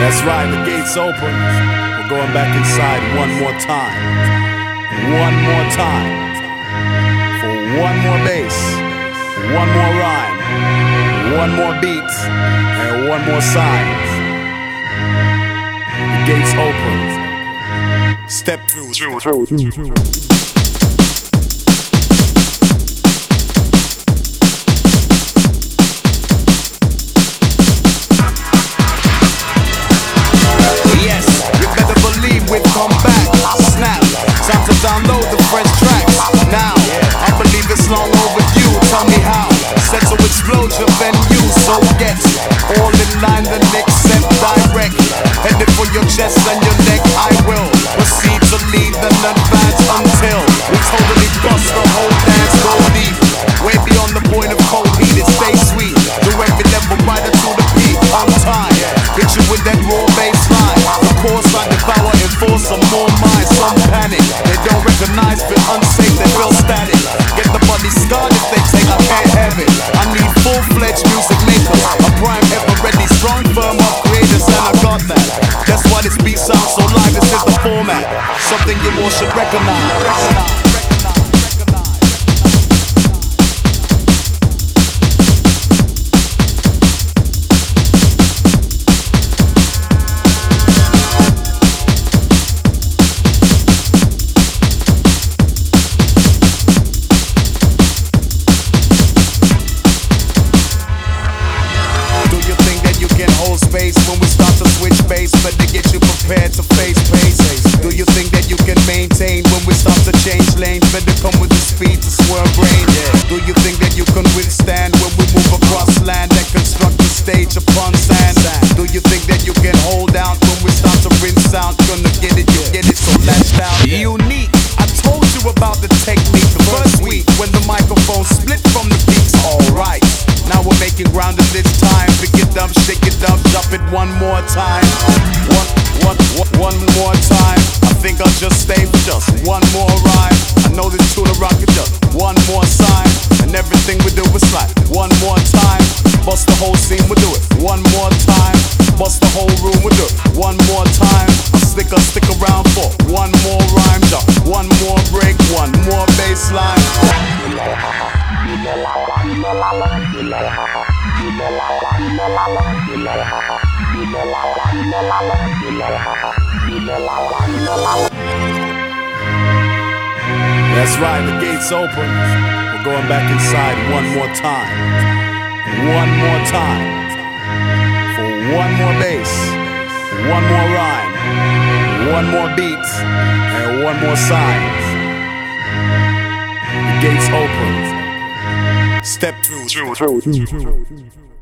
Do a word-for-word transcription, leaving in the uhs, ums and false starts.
That's right, the gate's open. We're going back inside one more time. One more time. For one more bass, one more rhyme, one more beat, and one more sign. The gate's open. Step through, through, through, through, through. Come back, snap, time to download the fresh tracks. Now, I believe it's long overdue. Tell me how, set to explode your venue. So get all in line, the next set direct. Headed for your chest and your neck. I will proceed to lead and advance until we totally bust the whole dance. Go deep, way beyond the point of cold heat. It stays sweet, do every level right to the peak. On time, hit you with that raw bass line. Of course I devour and force some more minds, some panic. They don't recognize, feel unsafe, they feel static. Get the body scarred if they take, I can't have it. I need full-fledged music makers, a prime ever ready, strong firm of creators, and I got that. That's why this beat sounds so live, this is the format. Something you all should recognize. Space when we start to switch base, better get you prepared to face pace. Do you think that you can maintain when we start to change lanes? Better come with the speed to swerve brain. Do you think that you can withstand when we move across land and construct the stage upon sand? Do you think that you can hold out when we start to rinse sound? Gonna get it, you get it, so latch down. Unique, I told you about the technique the first week when the microphone split from the peaks. Alright, now we're making ground in this time. Pick it up, shake it up, drop it one more time. One, one, one, one more time. I think I'll just stay for just one more rhyme. I know this tune will rock it just one more sign. And everything we do is like one more time. Bust the whole scene, we'll do it one more time. Bust the whole room, we'll do it one more time. I'll stick, I'll stick around for one more rhyme. Just one more break, one more bass line. That's right, the gate's open. We're going back inside one more time. One more time. For one more bass, one more rhyme, one more beat, and one more sign. The gate's open. Step through, through, through, through, through.